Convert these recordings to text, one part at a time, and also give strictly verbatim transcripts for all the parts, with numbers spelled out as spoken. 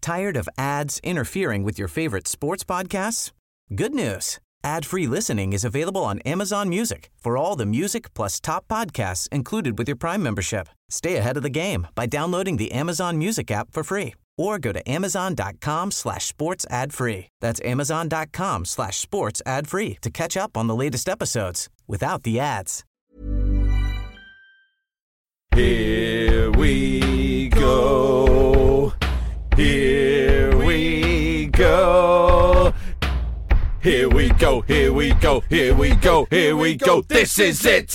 Tired of ads interfering with your favorite sports podcasts? Good news. Ad-free listening is available on Amazon Music for all the music plus top podcasts included with your Prime membership. Stay ahead of the game by downloading the Amazon Music app for free or go to amazon.com slash sports ad free. That's amazon.com slash sports ad free to catch up on the latest episodes without the ads. Here we go. Here we go. Here we go, here we go, here we go, here we go. This is it.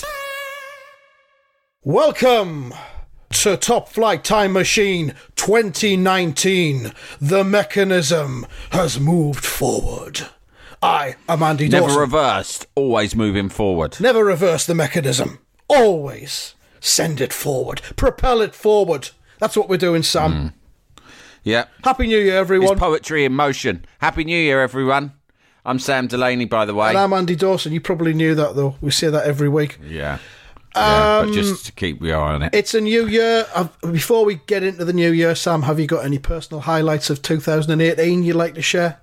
Welcome to Top Flight Time Machine twenty nineteen. The mechanism has moved forward. I am Andy Dawson. Never reversed, always moving forward. Never reverse the mechanism. Always send it forward. Propel it forward. That's what we're doing, Sam. Mm. Yeah. Happy New Year, everyone. It's poetry in motion. Happy New Year, everyone. I'm Sam Delaney, by the way. And I'm Andy Dawson. You probably knew that, though. We say that every week. Yeah. Yeah, um, but just to keep the eye on it. It's a new year. I've, before we get into the new year, Sam, have you got any personal highlights of two thousand eighteen you'd like to share?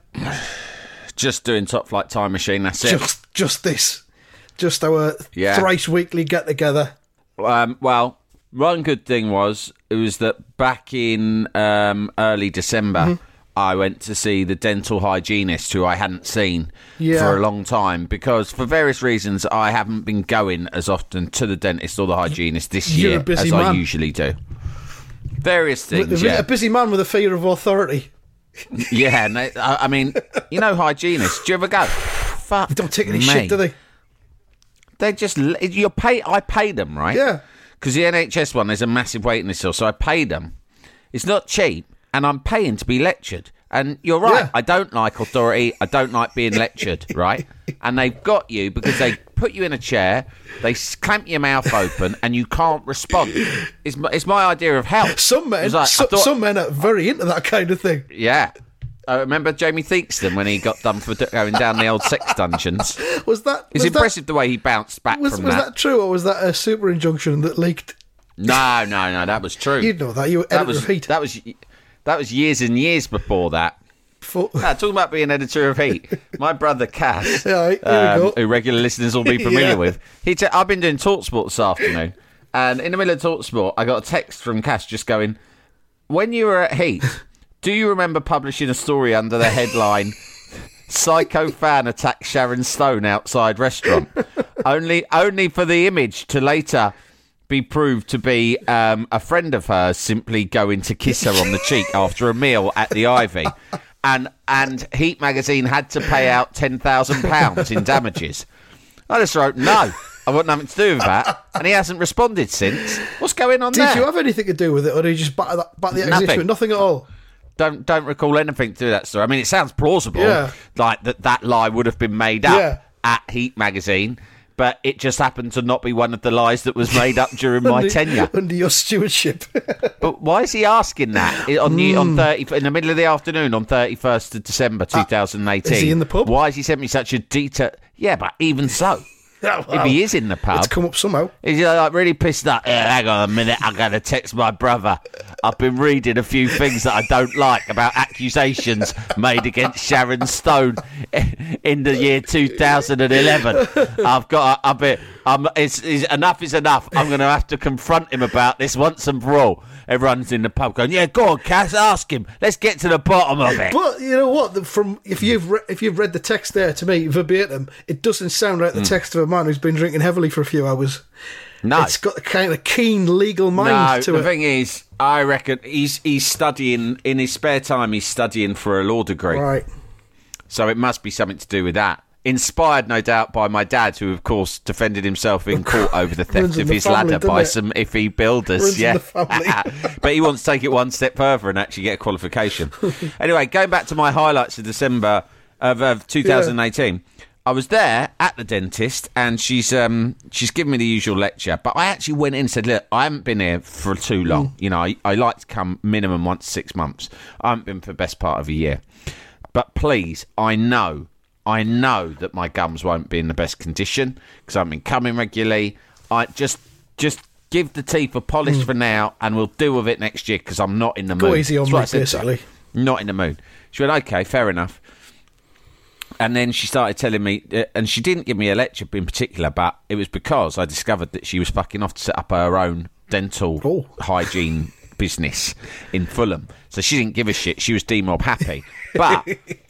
Just doing Top Flight Time Machine, that's it. Just, just this. Just our yeah. thrice weekly get-together. Um, well, one good thing was, it was that back in um, early December, mm-hmm. I went to see the dental hygienist who I hadn't seen yeah. for a long time because for various reasons I haven't been going as often to the dentist or the hygienist this You're year a busy as man. I usually do. Various things, a, yeah. A busy man with a fear of authority. Yeah, no, I, I mean, you know hygienists, do you ever go, fuck They don't take any me. shit, do they? They just, you pay. I pay them, right? Yeah. Because the N H S one, there's a massive waiting list, so I paid them. It's not cheap, and I'm paying to be lectured. And you're right, yeah. I don't like authority, I don't like being lectured, right? And they've got you because they put you in a chair, they clamp your mouth open, and you can't respond. It's my, it's my idea of help. Some men, like, so, thought, some men are very into that kind of thing. Yeah. I remember Jamie Theakston when he got done for going down the old sex dungeons. Was that? It's was impressive that, the way he bounced back was, from was that. Was that true, or was that a super injunction that leaked? No, no, no, that was true. You'd know that. You were that editor was, of Heat. That was, that was years and years before that. For... No, talking about being editor of Heat, my brother Cass, yeah, here um, we go. who regular listeners will be familiar yeah. with, he t- I've been doing TalkSport this afternoon, and in the middle of TalkSport, I got a text from Cass just going, when you were at Heat, do you remember publishing a story under the headline, Psycho fan attacks Sharon Stone outside restaurant, only only for the image to later be proved to be um, a friend of hers simply going to kiss her on the cheek after a meal at the Ivy. And and Heat magazine had to pay out ten thousand pounds in damages. I just wrote, no, I've got nothing to do with that. And he hasn't responded since. What's going on did there? Did you have anything to do with it, or did you just back, that, back the Nothing. exhibition? Nothing at all? Don't don't recall anything to do with that story. I mean, it sounds plausible, yeah. like that, that lie would have been made up yeah. at Heat magazine. But it just happened to not be one of the lies that was made up during my under, tenure. Under your stewardship. But why is he asking that on the, on thirty in the middle of the afternoon on thirty-first of December two thousand eighteen? Uh, is he in the pub? Why has he sent me such a detail? Yeah, but even so, yeah, well, if he is in the pub, it's come up somehow. He's like really pissed up. Yeah, hang on a minute, I'm going to text my brother. I've been reading a few things that I don't like about accusations made against Sharon Stone in the year two thousand eleven. I've got, a, I've been, I'm, it's, it's, enough is enough. I'm going to have to confront him about this once and for all. Everyone's in the pub going, yeah, go on, Cass, ask him. Let's get to the bottom of it. But you know what? From if you've re- if you've read the text there to me verbatim, it doesn't sound like the mm. text of a man who's been drinking heavily for a few hours. No, it's got a kind of keen legal mind no, to the it. The thing is, I reckon he's he's studying in his spare time. He's studying for a law degree, right? So it must be something to do with that. Inspired, no doubt, by my dad, who, of course, defended himself in court over the theft of his family, ladder by it? some iffy builders. Runs yeah, the but he wants to take it one step further and actually get a qualification. Anyway, going back to my highlights of December of, of two thousand eighteen. Yeah. I was there at the dentist, and she's um she's given me the usual lecture. But I actually went in and said, "Look, I haven't been here for too long. Mm. You know, I, I like to come minimum once six months. I haven't been for the best part of a year. But please, I know." I know that my gums won't be in the best condition because I've been coming regularly. I just just give the teeth a polish mm. for now, and we'll deal with it next year because I'm not in the Go mood. easy on me, basically. Not in the mood. She went, okay, fair enough. And then she started telling me, uh, and she didn't give me a lecture in particular, but it was because I discovered that she was fucking off to set up her own dental Oh. hygiene business in Fulham. So she didn't give a shit. She was D-Mob happy. But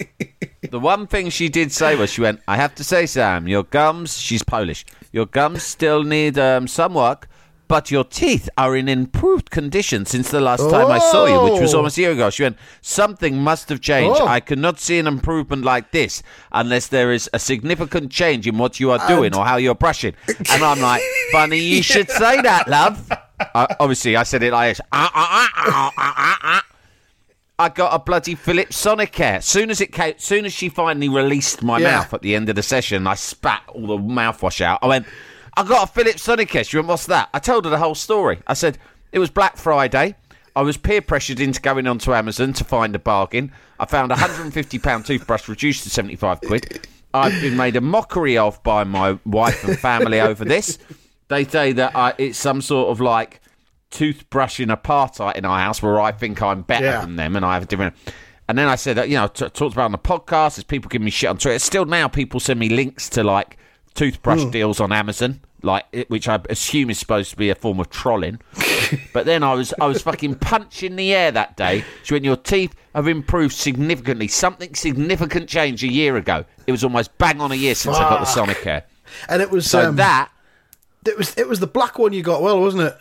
the one thing she did say was, she went, I have to say, Sam, your gums, she's Polish, your gums still need um, some work, but your teeth are in improved condition since the last time I saw you, which was almost a year ago. She went, something must have changed. Oh. I cannot see an improvement like this unless there is a significant change in what you are doing And- or how you're brushing. And I'm like, funny you should say that, love. Uh, obviously, I said it like this. Ah, ah, ah, ah, ah, ah. I got a bloody Philips Sonicare. Soon as it came, soon as she finally released my Yeah. mouth at the end of the session, I spat all the mouthwash out. I went, I got a Philips Sonicare. She went, what's that? I told her the whole story. I said, it was Black Friday. I was peer pressured into going onto Amazon to find a bargain. I found a one hundred fifty pound toothbrush reduced to seventy-five quid. I've been made a mockery of by my wife and family over this. They say that I, it's some sort of like toothbrushing apartheid in our house where I think I'm better Yeah. than them and I have a different... And then I said, that, you know, t- talked about it on the podcast, there's people giving me shit on Twitter. Still now people send me links to like toothbrush deals on Amazon, like it, which I assume is supposed to be a form of trolling. But then I was I was fucking punching the air that day. So when your teeth have improved significantly, something significant changed a year ago. It was almost bang on a year since I got the Sonicare. And it was So um, that, it was it was the black one you got, well, wasn't it?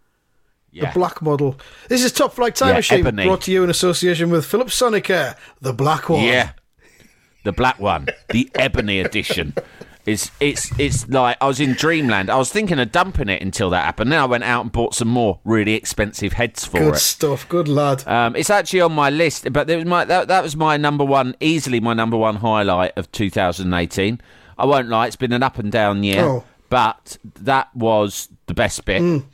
yeah, The black model. This is Top Flight Time Yeah, Machine, ebony. brought to you in association with Philips Sonicare, the black one. yeah, the black one, the ebony edition. It's it's it's like I was in dreamland. I was thinking of dumping it until that happened. Then I went out and bought some more really expensive heads for Good it. stuff, good lad. Um, it's actually on my list, but it was my that, that was my number one, easily my number one highlight of two thousand eighteen. I won't lie, it's been an up and down year, Oh. but that was the best bit. Mm.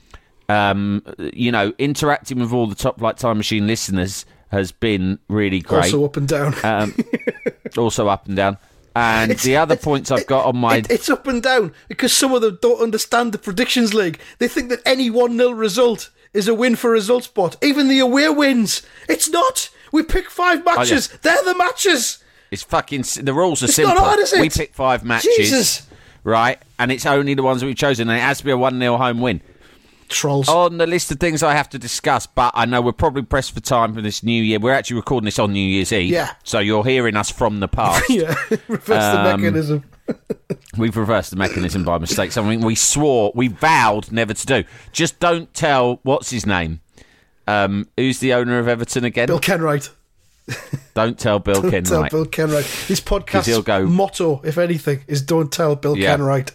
Um, you know, interacting with all the Top Flight Time Machine listeners has been really great. Also up and down. um, also up and down. And It's- the other it's- points I've it- got on my... it- it's up and down because some of them don't understand the predictions league. They think that any one nil result is a win for Result Spot. Even the away wins. It's not. We pick five matches. They're the matches. It's fucking... The rules are It's simple. not hard, is it? We pick five matches, Jesus. right? And it's only the ones that we've chosen, and it has to be a one nil home win. Trolls. On the list of things I have to discuss, but I know we're probably pressed for time for this new year. We're actually recording this on New Year's Eve. Yeah. So you're hearing us from the past. Yeah, reverse the Um, mechanism. We've reversed the mechanism by mistake. Something we swore, we vowed never to do. Just don't tell, what's his name? Um, who's the owner of Everton again? Bill Kenwright. Don't tell Bill Don't tell Kenwright. Bill Kenwright. This he'll podcast's go- motto, if anything, is don't tell Bill Yeah. Kenwright.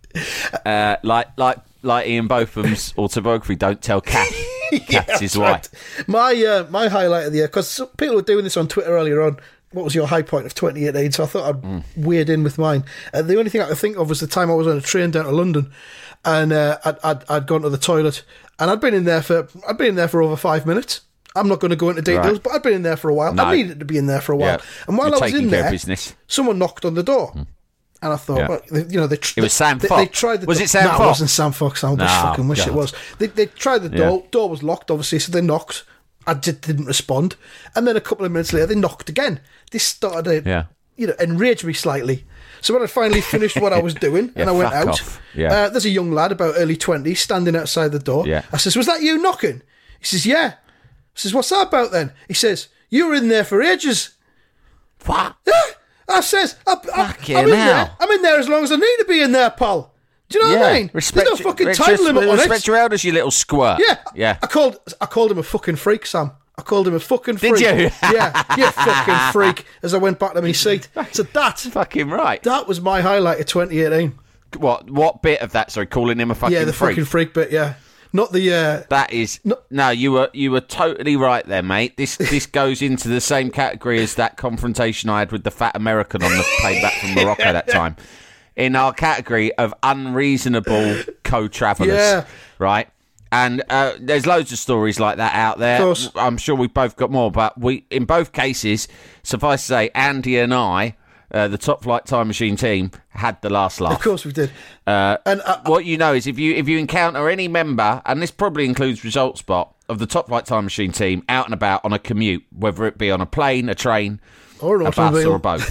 Uh, like, like, like Ian Botham's autobiography, Don't Tell Cat. Cat's his wife. Right. My uh, my highlight of the year, because people were doing this on Twitter earlier on. What was your high point of twenty eighteen? So I thought I'd Mm. weird in with mine. Uh, the only thing I could think of was the time I was on a train down to London, and uh, I'd, I'd I'd gone to the toilet, and I'd been in there for I'd been in there for over five minutes. I'm not going to go into details, Right. but I'd been in there for a while. No. I needed to be in there for a while, Yeah. and while You're I was taking in care of there, business. someone knocked on the door. And I thought, Yeah. well, they, you know, they, It was Sam they, Fox. They tried the Was door. it Sam no, Fox? it wasn't Sam Fox. I No, fucking wish God. it was. They, they tried the door. Yeah. Door was locked, obviously, so they knocked. I did, didn't respond. And then a couple of minutes later, they knocked again. This started to, Yeah. you know, enrage me slightly. So when I finally finished what I was doing Yeah, and I went fuck out, off. Yeah. uh, there's a young lad about early twenties standing outside the door. Yeah. I says, was that you knocking? He says, yeah. I says, what's that about then? He says, you were in there for ages. What? I says, I, I, Fucking I'm in hell. there. I'm in there as long as I need to be in there, pal. Do you know what I mean? Respect, There's no fucking respect- time just limit on Respect it. your elders, you little squirt. Yeah, Yeah. I called, I called him a fucking freak, Sam. I called him a fucking Did freak. you? Yeah, you fucking freak. As I went back to my seat. So that, Fucking right. that was my highlight of twenty eighteen. What What bit of that, sorry, calling him a fucking Yeah, the freak? fucking freak bit. Yeah, not the. Uh, That is No. no. You were you were totally right there, mate. This this goes into the same category as that confrontation I had with the fat American on the plane back from Morocco that time. In our category of unreasonable co-travelers, Yeah. right? And uh, there's loads of stories like that out there. Of course. I'm sure we've both got more, but we in both cases, suffice to say, Andy and I, uh, the Top Flight Time Machine team, had the last laugh. of course we did. Uh, And, uh, what you know is if you if you encounter any member, and this probably includes Result Spot, of the Top Flight Time Machine team out and about on a commute, whether it be on a plane, a train, Or an a bus, automobile. or a boat,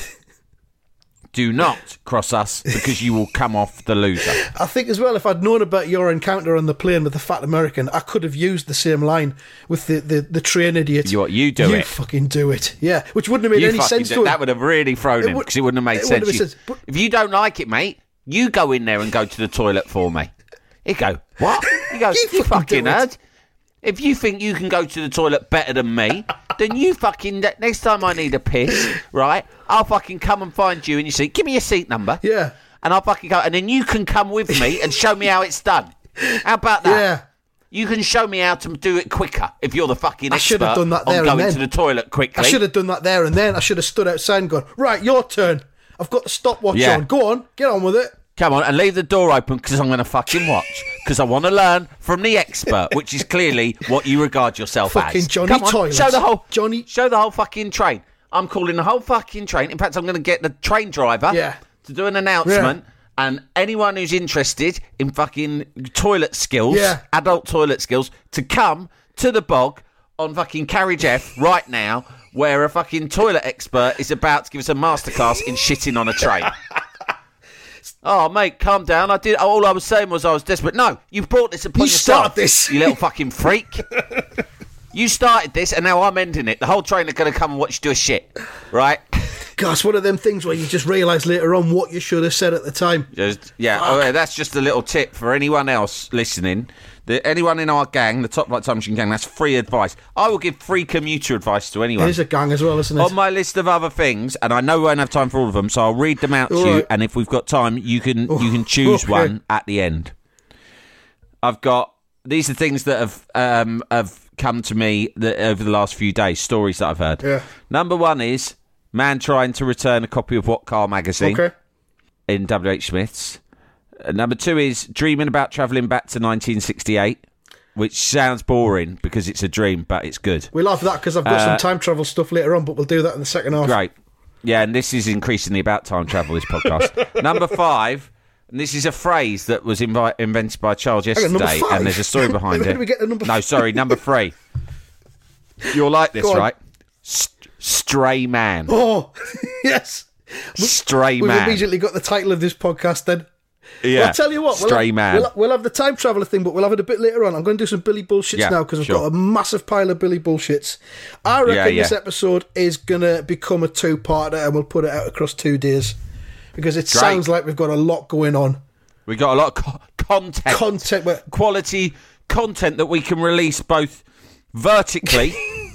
do not cross us because you will come off the loser. I think as well, if I'd known about your encounter on the plane with the fat American, I could have used the same line with the, the, the train idiot. You what? You do you it. fucking do it. Yeah, which wouldn't have made You any fucking sense do- to him. That would have really thrown It him would- because it wouldn't have made it sense. wouldn't have You- made sense, but- if you don't like it, mate, you go in there and go to the toilet for me. He'd go, what? He goes, You you, fucking fucking do it." heard. If you think you can go to the toilet better than me, then you fucking... Next time I need a piss, right, I'll fucking come and find you and you say, give me your seat number. Yeah. And I'll fucking go... And then you can come with me and show me how it's done. How about that? Yeah. You can show me how to do it quicker if you're the fucking I expert should have done that there on and going then. to the toilet quickly. I should have done that there and then. I should have stood outside and gone, right, your turn. I've got the stopwatch Yeah. on. Go on, get on with it. Come on, and leave the door open because I'm going to fucking watch. Because I want to learn from the expert, which is clearly what you regard yourself Fucking as. Johnny Come on, Toilet. show the whole Johnny- show the whole fucking train. I'm calling the whole fucking train. In fact, I'm going to get the train driver Yeah. to do an announcement. And anyone who's interested in fucking toilet skills, Yeah. adult toilet skills, to come to the bog on fucking Carriage F right now, where a fucking toilet expert is about to give us a masterclass in shitting on a train. Oh, mate, calm down. I did. All I was saying was I was desperate. No, you brought this upon You yourself. started this. You little fucking freak. You started this, and now I'm ending it. The whole train are going to come and watch you do a shit, right? Gosh, one of them things where you just realise later on what you should have said at the time. Just, yeah, oh, yeah, that's just a little tip for anyone else listening. The, anyone in our gang, the Top Flight Time Machine gang, that's free advice. I will give free commuter advice to anyone. It is a gang as well, isn't it? On my list of other things, and I know we won't have time for all of them, so I'll read them out to All you, right. and if we've got time, you can you can choose okay. one at the end. I've got these are things that have um, have come to me that, over the last few days, stories that I've heard. Yeah. Number one is man trying to return a copy of What Car magazine Okay. in W H Smith's. Uh, number two is dreaming about travelling back to nineteen sixty-eight. Which sounds boring because it's a dream, but it's good. We'll have that because I've got Uh, some time travel stuff later on, but we'll do that in the second half. Great. Yeah, and this is increasingly about time travel, this podcast. Number five, and this is a phrase that was invi- invented by a child Hang on, number yesterday, five? and there's a story behind Where it. did we get to number no, five? sorry, number three. You'll like this, Go on. right? St- stray man. Oh, yes. Stray We've man. immediately got the title of this podcast then. Yeah. Well, I'll tell you what. We'll Stray have, man. We'll, we'll have the time traveller thing, but we'll have it a bit later on. I'm going to do some Billy bullshits Yeah, now because I've sure. got a massive pile of Billy bullshits. I reckon Yeah, yeah. this episode is going to become a two-parter and we'll put it out across two days because it sounds like we've got a lot going on. We got a lot of co- content. Content. Where, quality content that we can release both vertically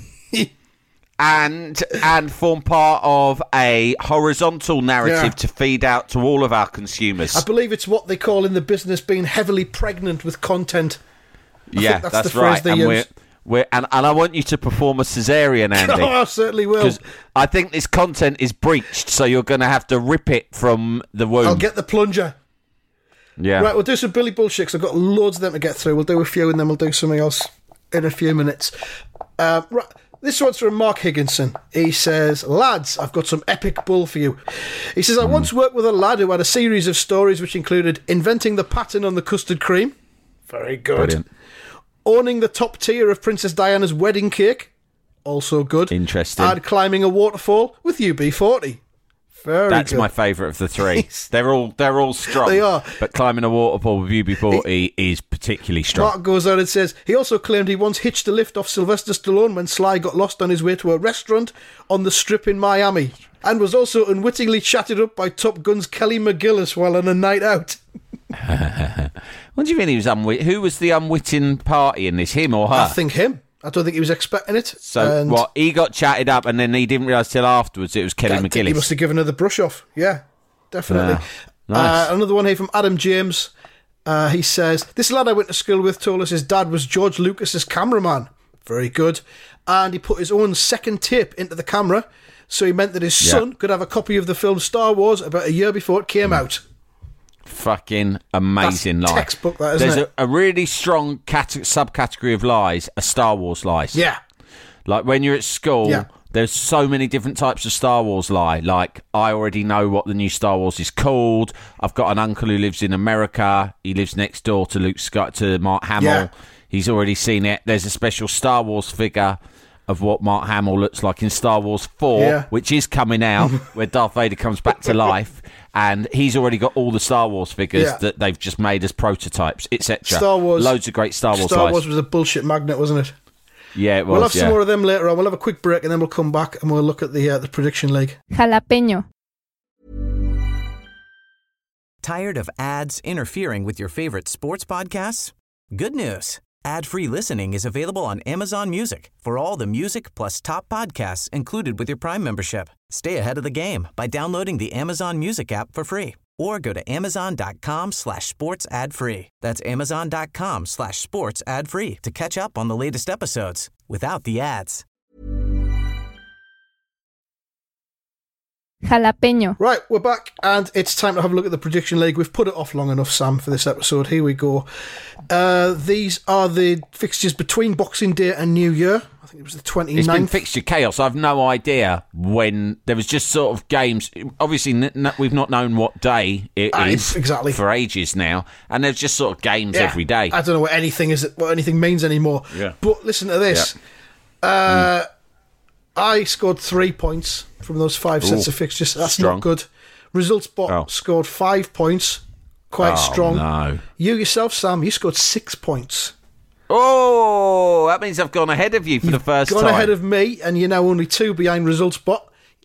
and and form part of a horizontal narrative Yeah. to feed out to all of our consumers. I believe it's what they call in the business being heavily pregnant with content. I yeah, think that's that's, the phrase right. they And use. we're, we're and, and I want you to perform a cesarean, Andy. Oh, I certainly will. Because I think this content is breached, so you're going to have to rip it from the womb. I'll get the plunger. yeah. Right, we'll do some Billy bullshit 'cause I've got loads of them to get through. We'll do a few and then we'll do something else in a few minutes. Uh, right, this one's from Mark Higginson. He says, lads, I've got some epic bull for you. He says, I Hmm. once worked with a lad who had a series of stories which included inventing the pattern on the custard cream. Very good. Brilliant. Owning the top tier of Princess Diana's wedding cake. Also good. Interesting. And climbing a waterfall with U B forty. Very That's good. my favourite of the three. They're all they're all strong. They are. But climbing a waterfall with U B forty is particularly strong. Mark goes on and says he also claimed he once hitched a lift off Sylvester Stallone when Sly got lost on his way to a restaurant on the Strip in Miami, and was also unwittingly chatted up by Top Gun's Kelly McGillis while on a night out. What do you mean he was unwit? Who was the unwitting party in this? Him or her? I think him. I don't think he was expecting it. so and what? He got chatted up, and then he didn't realise till afterwards it was Kelly I think he McGillis. must have given her the brush off. Yeah, definitely. Yeah. Nice. Uh, another one here from Adam James. Uh, he says, this lad I went to school with told us his dad was George Lucas's cameraman. Very good. And he put his own second tape into the camera, so he meant that his Yeah. son could have a copy of the film Star Wars about a year before it came out. Fucking amazing That's lie. textbook, that, isn't There's it? A, a really strong cat- subcategory of lies, are Star Wars lies. Yeah. Like when you're at school, Yeah. there's so many different types of Star Wars lie. Like, I already know what the new Star Wars is called. I've got an uncle who lives in America. He lives next door to Luke Scott, to Mark Hamill. Yeah. He's already seen it. There's a special Star Wars figure of what Mark Hamill looks like in Star Wars four, Yeah. which is coming out, where Darth Vader comes back to life, and he's already got all the Star Wars figures Yeah. that they've just made as prototypes, et cetera. Star Wars. Loads of great Star Wars Star lies. Wars was a bullshit magnet, wasn't it? Yeah, it was. We'll have yeah. some more of them later on. We'll have a quick break and then we'll come back and we'll look at the uh, the prediction league. Jalapeño. Tired of ads interfering with your favorite sports podcasts? Good news. Ad-free listening is available on Amazon Music for all the music plus top podcasts included with your Prime membership. Stay ahead of the game by downloading the Amazon Music app for free or go to amazon.com slash sports ad free. That's amazon.com slash sports ad free to catch up on the latest episodes without the ads. Jalapeño. Right, we're back, and it's time to have a look at the prediction league. We've put it off long enough, Sam, for this episode. Here we go. Uh, these are the fixtures between Boxing Day and New Year. I think it was the twenty-ninth. It's been fixture chaos. I've no idea when there was just sort of games. Obviously, n- n- we've not known what day it Ah, is exactly. for ages now, and there's just sort of games Yeah. every day. I don't know what anything is, what anything means anymore. Yeah. But listen to this. Uh, I scored three points from those five sets Ooh, of fixtures. That's strong. not good. Results bot Oh. scored five points. Quite Oh, strong. no. You yourself, Sam, you scored six points. Oh, that means I've gone ahead of you for the first Gone time. ahead of me, and you're now only two behind results bot.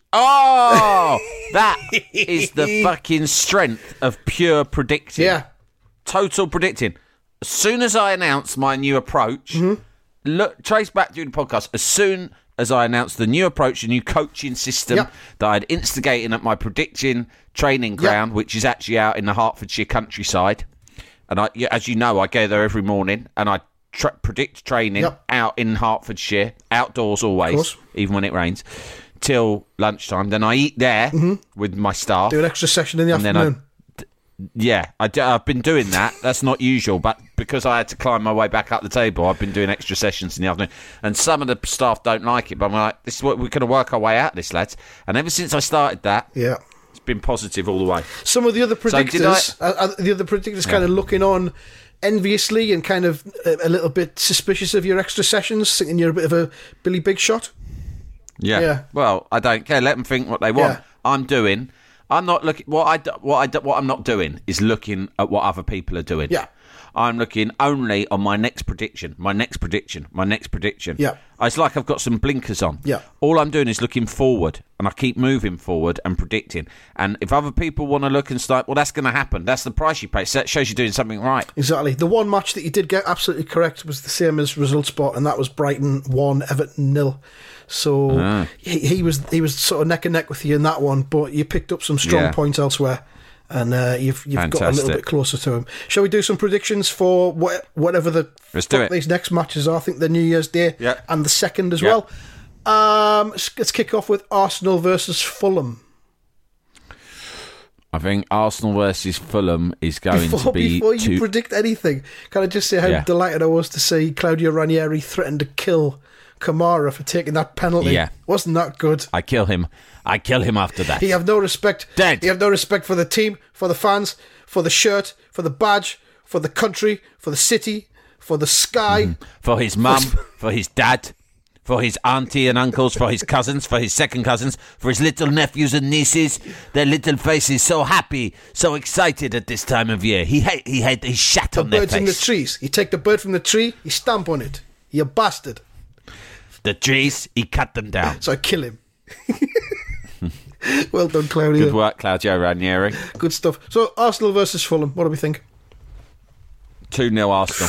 Oh, that is the fucking strength of pure predicting. Yeah. Total predicting. As soon as I announce my new approach, Mm-hmm. look, trace back through the podcast. As soon as I announced the new approach, the new coaching system Yep. that I'd instigated at my prediction training ground, which is actually out in the Hertfordshire countryside. And I, yeah, as you know, I go there every morning and I tra- predict training Yep. out in Hertfordshire, outdoors always, course. even when it rains, till lunchtime. Then I eat there with my staff. Do an extra session in the And then I- afternoon. Yeah, I do, I've been doing that. That's not usual, but because I had to climb my way back up the table, I've been doing extra sessions in the afternoon. And some of the staff don't like it, but I'm like, this is what we're going to work our way out, this lads. And ever since I started that, Yeah. it's been positive all the way. Some of the other So did predictors, uh, uh, the other predictors, kind of looking on enviously and kind of a, a little bit suspicious of your extra sessions, thinking you're a bit of a Billy Big Shot. Yeah. Yeah. Well, I don't care. Let them think what they want. Yeah. I'm doing. I'm not looking. What I do- what I do- what I'm not doing is looking at what other people are doing. Yeah. I'm looking only on my next prediction, my next prediction, my next prediction. Yeah. It's like I've got some blinkers on. Yeah. All I'm doing is looking forward, and I keep moving forward and predicting. And if other people want to look and start, well, that's going to happen. That's the price you pay. So that shows you're doing something right. Exactly. The one match that you did get absolutely correct was the same as result spot, and that was Brighton one, Everton nil. So Ah. he, he was he was sort of neck and neck with you in that one, but you picked up some strong Yeah. points elsewhere, and uh, you've you've got a little Fantastic. bit closer to him. Shall we do some predictions for what, whatever the Let's do fuck it. these next matches are? I think the New Year's Day Yeah. and the second as Yeah. well. Um, let's, let's kick off with Arsenal versus Fulham. I think Arsenal versus Fulham is going Before, to be before you two. predict anything, can I just say how Yeah. delighted I was to see Claudio Ranieri threaten to kill Kamara for taking that penalty? Yeah. Wasn't that good? I kill him. I kill him after that. He have no respect. Dead. He have no respect for the team, for the fans, for the shirt, for the badge, for the country, for the city, for the sky. For his mum, for his dad, for his auntie and uncles, for his cousins, for his second cousins, for his little nephews and nieces. Their little faces so happy, so excited at this time of year. He had he had he shat The on their birds in the face. trees. You take the bird from the tree, you stamp on it. You bastard. The trees, he cut them down. So I kill him. Well done, Claudio. Good work, Claudio Ranieri. Good stuff. So Arsenal versus Fulham. What do we think? two nil Arsenal.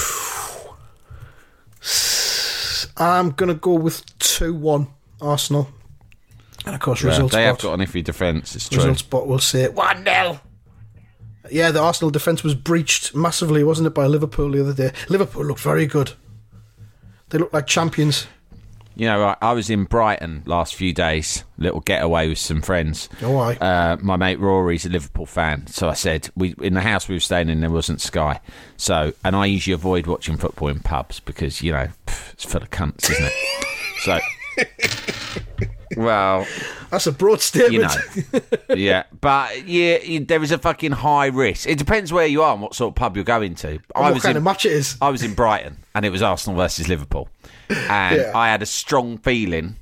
I'm going to go with two one Arsenal. And of course, Yeah, results they have spot. got an iffy defence, it's true. Results spot will say one nil. Yeah, the Arsenal defence was breached massively, wasn't it, by Liverpool the other day? Liverpool looked very good. They looked like champions. You know, I, I was in Brighton last few days, little getaway with some friends. Oh, aye. Uh, my mate Rory's a Liverpool fan, so I said, we in the house we were staying in, there wasn't Sky. So, and I usually avoid watching football in pubs because, you know, pff, it's full of cunts, isn't it? So, Well, that's a broad statement. You know, yeah, but yeah, you, there is a fucking high risk. It depends where you are and what sort of pub you're going to. And I what was kind in, of match it is. I was in Brighton, and it was Arsenal versus Liverpool, and Yeah. I had a strong feeling.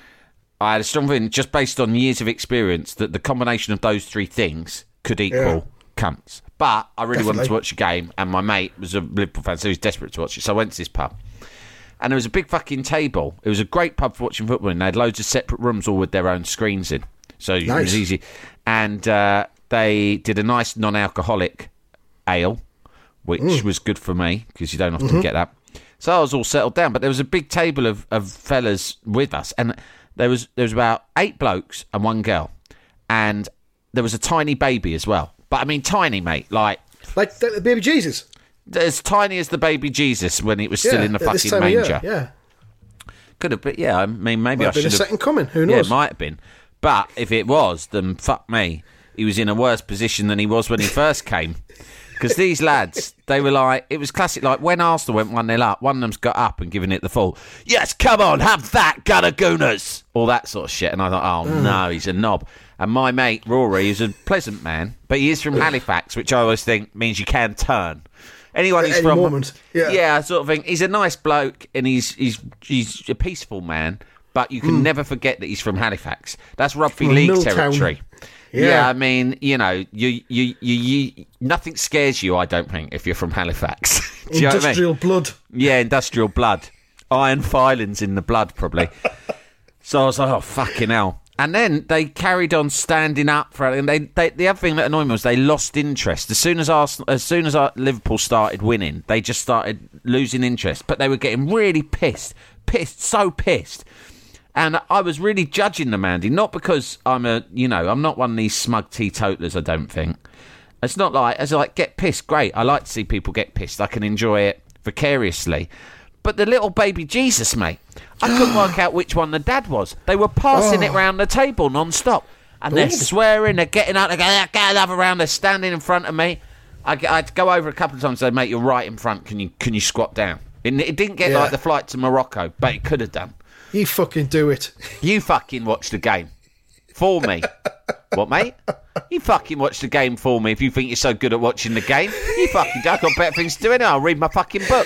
I had a strong feeling, just based on years of experience, that the combination of those three things could equal Yeah. cunts. But I really Definitely. wanted to watch a game, and my mate was a Liverpool fan, so he was desperate to watch it. So I went to this pub. And there was a big fucking table. It was a great pub for watching football, and they had loads of separate rooms, all with their own screens in. So it Nice. was easy. And uh, they did a nice non-alcoholic ale, which Mm. was good for me, because you don't often Mm-hmm. get that. So I was all settled down. But there was a big table of, of fellas with us, and there was there was about eight blokes and one girl. And there was a tiny baby as well. But I mean tiny, mate, like... Like the, the baby Jesus. as tiny as the baby Jesus when it was still Yeah, in the at this fucking time of manger. year, Yeah. Could have been, yeah. I mean, maybe Might I have been should a have. second coming. Who Yeah, knows? it might have been. But if it was, then fuck me. He was in a worse position than he was when he first came. Because these lads, they were like, it was classic. Like when Arsenal went one nil up, one of them's got up and given it the full. Yes, come on, have that, Gunner Gooners. All that sort of shit. And I thought, oh Mm. no, he's a knob. And my mate Rory is a pleasant man, but he is from Halifax, which I always think means you can turn. Anyone At who's any from moment, yeah. yeah, I sort of think he's a nice bloke and he's he's he's a peaceful man, but you can never forget that he's from Halifax. That's rugby From league Milltown. territory. Yeah. Yeah. I mean, you know, you, you you you nothing scares you, I don't think, if you're from Halifax. Do you know what I mean? Industrial blood. Yeah, industrial blood. Iron filings in the blood, probably. So I was like, oh, fucking hell. And then they carried on standing up for it. And they, they, the other thing that annoyed me was they lost interest. As soon as Arsenal, as soon as our, Liverpool started winning, they just started losing interest. But they were getting really pissed. Pissed, so pissed. And I was really judging them, Andy. Not because I'm a, you know, I'm not one of these smug teetotalers, I don't think. It's not like, as like, get pissed, great. I like to see people get pissed. I can enjoy it vicariously. But the little baby Jesus, mate, I couldn't work out which one the dad was. They were passing it round the table non-stop. And they're Ooh. swearing, they're getting out, they're going, get another round, they're standing in front of me. I, I had to go over a couple of times and say, mate, you're right in front, can you can you squat down? It, it didn't get Yeah. like the flight to Morocco, but it could have done. You fucking do it. You fucking watch the game for me. What, mate? You fucking watch the game for me if you think you're so good at watching the game. You fucking do. I've got better things to do, innit? I'll read my fucking book.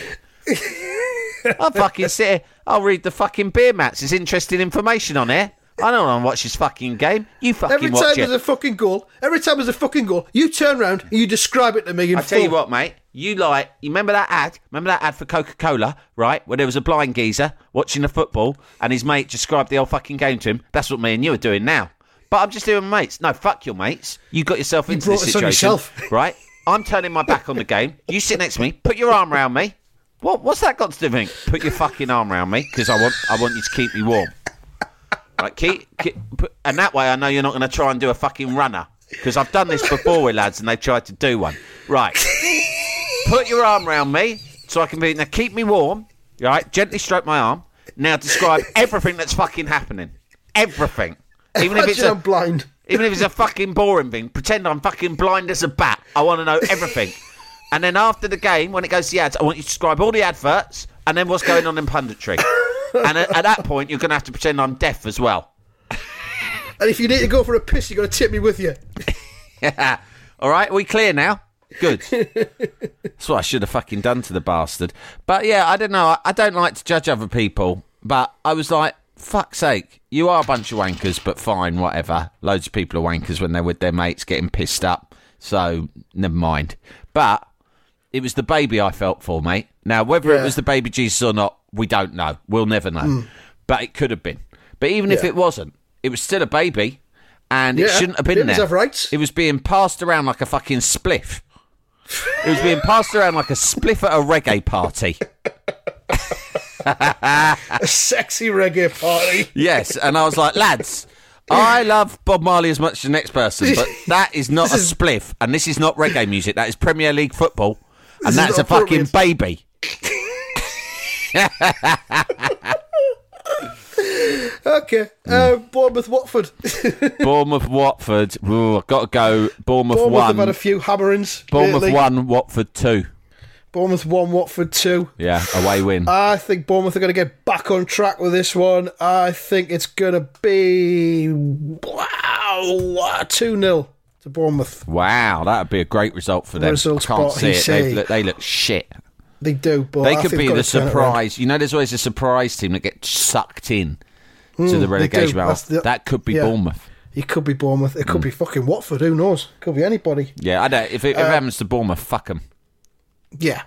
I'll fucking sit here. I'll read the fucking beer mats. There's interesting information on here. I don't want to watch this fucking game. You fucking Every time watch there's it. a fucking goal, every time there's a fucking goal, you turn around and you describe it to me in I full. tell you what, mate. You like, you remember that ad? Remember that ad for Coca-Cola, right? Where there was a blind geezer watching the football and his mate described the whole fucking game to him. That's what me and you are doing now. But I'm just doing my mates. No, fuck your mates. You got yourself into brought this this on situation, yourself. right? I'm turning my back on the game. You sit next to me. Put your arm around me. What? What's that got to do with it? Put your fucking arm around me because I want, I want you to keep me warm. Right? Keep, keep put, and that way I know you're not going to try and do a fucking runner because I've done this before with lads and they've tried to do one. Right? Put your arm around me so I can be. Now keep me warm. Right? Gently stroke my arm. Now describe everything that's fucking happening. Everything. Even if it's Imagine a I'm blind. even if it's a fucking boring thing, pretend I'm fucking blind as a bat. I want to know everything. And then after the game, when it goes to the ads, I want you to describe all the adverts and then what's going on in punditry. And at, at that point, you're going to have to pretend I'm deaf as well. And if you need to go for a piss, you've got to tip me with you. All right, we clear now? Good. That's what I should have fucking done to the bastard. But yeah, I don't know. I, I don't like to judge other people. But I was like, fuck's sake, you are a bunch of wankers, but fine, whatever. Loads of people are wankers when they're with their mates getting pissed up. So, never mind. But it was the baby I felt for, mate. Now, whether Yeah. it was the baby Jesus or not, we don't know. We'll never know. But it could have been. But even if Yeah. it wasn't, it was still a baby. And it Yeah, shouldn't have been babies there. have rights. It was being passed around like a fucking spliff. It was being passed around like a spliff at a reggae party. A sexy reggae party. Yes, and I was like, lads, I love Bob Marley as much as the next person, but that is not a spliff, and this is not reggae music. That is Premier League football, and is that's a not fucking appropriate. baby. Okay. Hmm. Uh, Bournemouth, Watford. Bournemouth, Watford. Ooh, I've got to go. Bournemouth, Bournemouth one. have had a few hammerings. Bournemouth lately. one. Watford two. Bournemouth one, Watford two. Yeah, away win. I think Bournemouth are going to get back on track with this one. I think it's going to be wow two nil to Bournemouth. Wow, that would be a great result for them. Result I can't spot, see he it. say. They look, they look shit. They do, but They I could think be they've the got to turn it around. surprise. You know, there's always a surprise team that gets sucked in to Mm, the they relegation do. battle. That's the- That could be yeah. Bournemouth. It could be Bournemouth. It could be fucking Watford. Who knows? Could be anybody. Yeah, I don't. If it, if it happens to Bournemouth, fuck them. Yeah.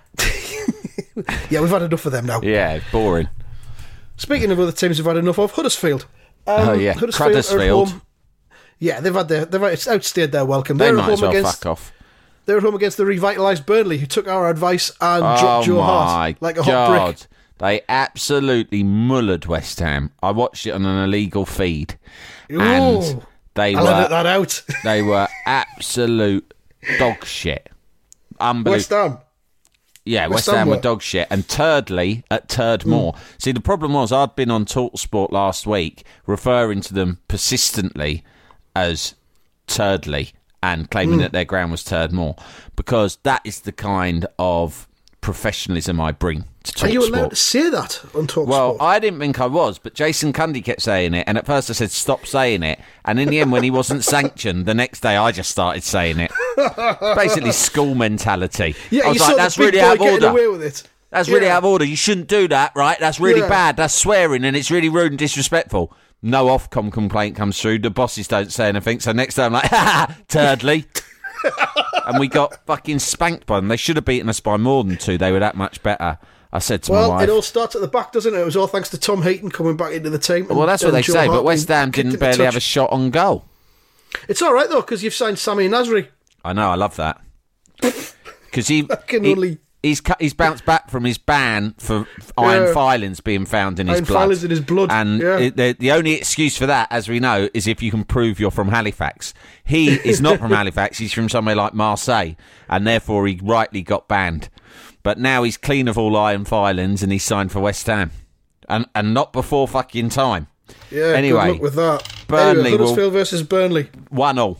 Yeah, we've had enough of them now. Yeah, boring. Speaking of other teams we've had enough of, Huddersfield. Um, Oh, yeah. Huddersfield. are at Huddersfield. home. Yeah, they've had their, they've it's outstayed their welcome. They They're might at as home well against fuck off. they're at home against the revitalised Burnley, who took our advice and Oh dropped Joe my Hart like a hot God. brick. They absolutely mullered West Ham. I watched it on an illegal feed. And Ooh, they I'll were edit that out. they were absolute dog shit. Unbelievable. West Ham. Yeah, West West, Ham Ham were were- dog shit. And thirdly, at Turdmore. Hmm. See, the problem was I'd been on TalkSport last week referring to them persistently as Turdley and claiming Hmm. that their ground was Turdmore, because that is the kind of professionalism I bring to TalkSport. Are you allowed to say that on TalkSport? Well, I didn't think I was, but Jason Cundy kept saying it, and at first I said stop saying it, and in the end, when he wasn't sanctioned, the next day I just started saying it. Basically, school mentality. yeah, I was you like, saw that's the big really boy out of getting order. away with it. That's really Yeah. out of order. You shouldn't do that, right? That's really Yeah. bad. That's swearing, and it's really rude and disrespectful. No Ofcom complaint comes through. The bosses don't say anything, so next time I'm like, ha ha, Turdley. And we got fucking spanked by them. They should have beaten us by more than two. They were that much better. I said to Well, my wife. it all starts at the back, doesn't it? It was all thanks to Tom Heaton coming back into the team. and- Well, that's what and they Joe say, Hart but West being Ham kicked didn't into barely touch. have a shot on goal. It's all right, though, because you've signed Sami Nasri. I know, I love that. Because he, can he only- he's cu- he's bounced back from his ban for iron Yeah. filings being found in his Iron blood. filings in his blood, And yeah. it, the, the only excuse for that, as we know, is if you can prove you're from Halifax. He is not from Halifax, he's from somewhere like Marseille, and therefore he rightly got banned. But now he's clean of all iron filings and he's signed for West Ham. And and not before fucking time. Yeah, Anyway, good luck with that. Burnley anyway, will- Huddersfield versus Burnley. One all.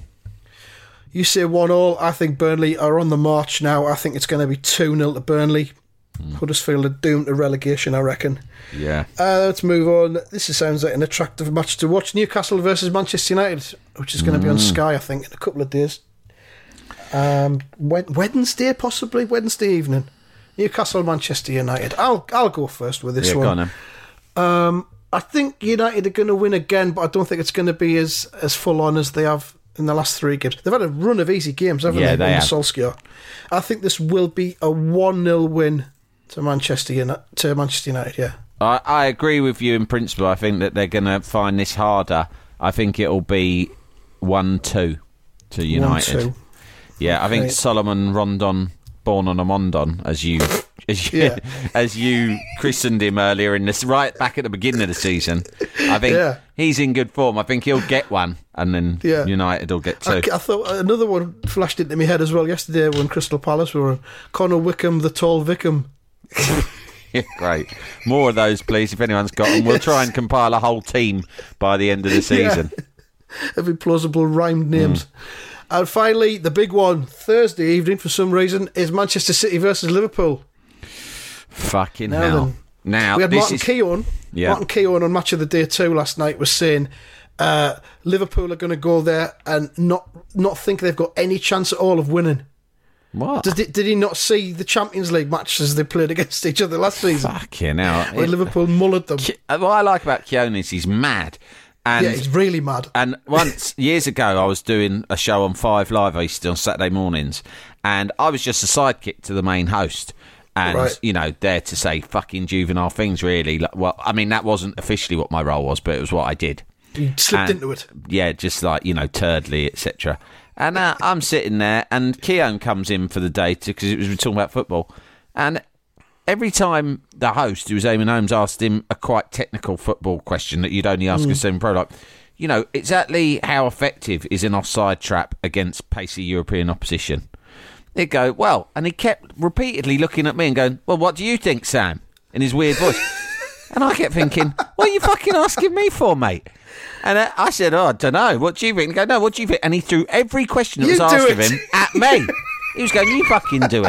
You say one all. I think Burnley are on the march now. I think it's going to be two nil to Burnley. Hmm. Huddersfield are doomed to relegation, I reckon. Yeah. Uh, let's move on. This is, sounds like an attractive match to watch. Newcastle versus Manchester United, which is going to be Hmm. on Sky, I think, in a couple of days. Um, Wed- Wednesday, possibly Wednesday evening. Newcastle, Manchester United. I'll I'll go first with this Yeah, one. go on then. Um, I think United are going to win again, but I don't think it's going to be as, as full on as they have in the last three games. They've had a run of easy games, haven't Yeah, they? they under have. Solskjaer. I think this will be a one nil win to Manchester United. To Manchester United, yeah. I, I agree with you in principle. I think that they're going to find this harder. I think it'll be one two to United. one two. Yeah, I think Okay. Solomon Rondon, born on a Mondon, as you as you, Yeah. as you christened him earlier in this, right back at the beginning of the season. I think Yeah. he's in good form. I think he'll get one, and then Yeah. United will get two. I, I thought another one flashed into my head as well yesterday when Crystal Palace were on. Connor Wickham, the tall Wickham. Yeah, great. More of those, please, if anyone's got them. We'll try and compile a whole team by the end of the season. Every plausible rhymed names. And finally, the big one, Thursday evening for some reason, is Manchester City versus Liverpool. Fucking Now hell. then. Now, We had this Martin is... Keown. Yeah. Martin Keown on Match of the Day two last night was saying uh, Liverpool are going to go there and not not think they've got any chance at all of winning. What? Did, he- did he not see the Champions League matches they played against each other last season? Fucking hell. Where Liverpool mullered them. Ke- What I like about Keown is he's mad. And Yeah, he's really mad. And once, years ago, I was doing a show on Five Live, I used to on Saturday mornings, and I was just a sidekick to the main host. And, Right. you know, there to say fucking juvenile things, really. Like, well, I mean, that wasn't officially what my role was, but it was what I did. He slipped And- into it. Yeah, just like, you know, Turdley, et cetera. And uh, I'm sitting there, and Keown comes in for the day because it was we were talking about football. And every time the host, who was Eamon Holmes, asked him a quite technical football question that you'd only ask Mm. a semi-pro, like, you know, exactly how effective is an offside trap against pacey European opposition? He'd go, well, and he kept repeatedly looking at me and going, well, what do you think, Sam? In his weird voice. And I kept thinking, what are you fucking asking me for, mate? And uh, I said, oh, I don't know. What do you think? He go, no, what do you think? And he threw every question that You was do asked of it. him at me. He was going, you fucking do it.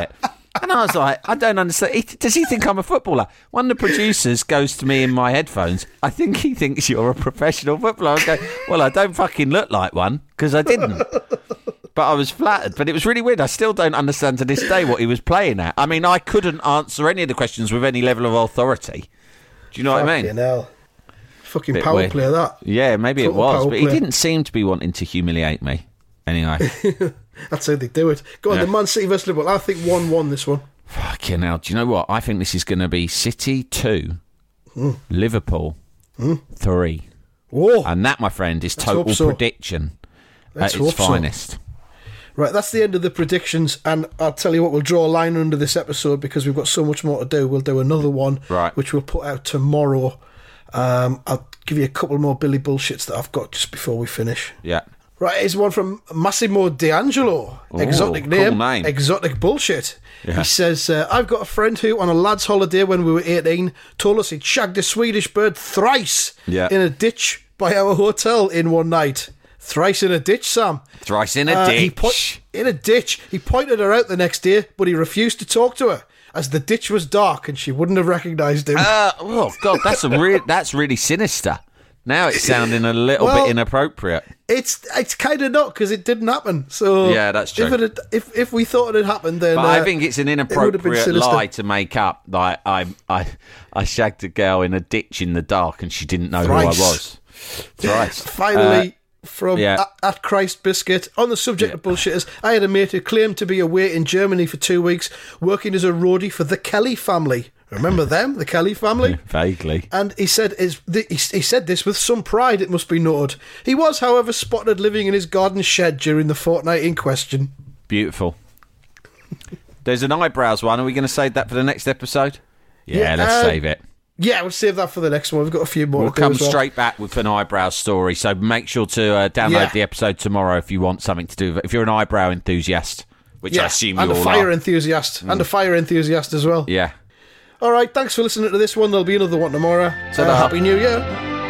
And I was like, I don't understand. He, does he think I'm a footballer? One of the producers goes to me in my headphones, I think he thinks you're a professional footballer. I go, well, I don't fucking look like one, because I didn't. But I was flattered. But it was really weird. I still don't understand to this day what he was playing at. I mean, I couldn't answer any of the questions with any level of authority. Do you know what I mean? Fucking hell. Fucking Bit power weird. play, that. Yeah, maybe Total it was. power But he play. didn't seem to be wanting to humiliate me. Anyway. That's how they do it. Go on, Yeah. the Man City versus Liverpool. I think one one this one. Fucking hell. Do you know what? I think this is going to be City two, Mm. Liverpool Mm. three. Whoa. And that, my friend, is total hope so. prediction Let's at its hope so. finest. Right, that's the end of the predictions, and I'll tell you what, we'll draw a line under this episode because we've got so much more to do. We'll do another one, Right. which we'll put out tomorrow. Um, I'll give you a couple more Billy Bullshits that I've got just before we finish. Yeah. Right, here's one from Massimo D'Angelo. Ooh, Exotic cool name, name. exotic bullshit. Yeah. He says, uh, I've got a friend who, on a lad's holiday when we were eighteen, told us he'd shagged a Swedish bird thrice Yeah. in a ditch by our hotel in one night. Thrice in a ditch, Sam. Thrice in a Uh, he ditch. po- in a ditch. He pointed her out the next day, but he refused to talk to her, as the ditch was dark and she wouldn't have recognised him. Uh, oh, God, that's, a re- that's really sinister. Now it's sounding a little Well, bit inappropriate. It's it's kind of not, because it didn't happen. So Yeah, that's true. If it had, if if we thought it had happened, then But uh, I think it's an it would have been inappropriate sinister. lie to make up. Like I, I, I shagged a girl in a ditch in the dark, and she didn't know Thrice. who I was. Thrice. Finally, from yeah. at, at Christ Biscuit, on the subject Yeah. of bullshitters, I had a mate who claimed to be away in Germany for two weeks, working as a roadie for the Kelly family. Remember them, the Kelly family? Vaguely. And he said is he, he said this with some pride, it must be noted. He was, however, spotted living in his garden shed during the fortnight in question. Beautiful. There's an eyebrows one. Are we going to save that for the next episode? Yeah, Yeah, let's uh, save it. Yeah, we'll save that for the next one. We've got a few more We'll to do come as well. straight back with an eyebrow story. So make sure to uh, download Yeah. the episode tomorrow if you want something to do with it. If you're an eyebrow enthusiast, which I Yeah, assume you and a all fire are. enthusiast. And a fire enthusiast as well. Yeah. All right, thanks for listening to this one. There'll be another one tomorrow. So Ta-da. Happy New Year.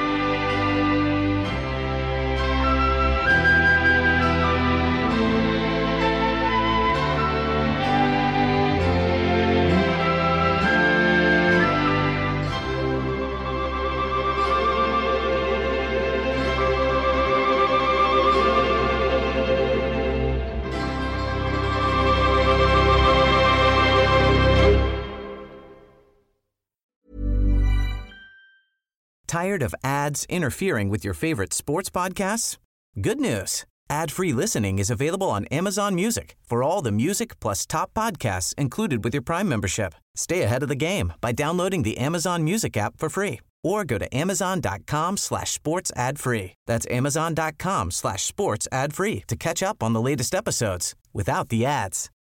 Tired of ads interfering with your favorite sports podcasts? Good news. Ad-free listening is available on Amazon Music for all the music plus top podcasts included with your Prime membership. Stay ahead of the game by downloading the Amazon Music app for free or go to amazon.com slash sports ad free. That's amazon.com slash sports ad free to catch up on the latest episodes without the ads.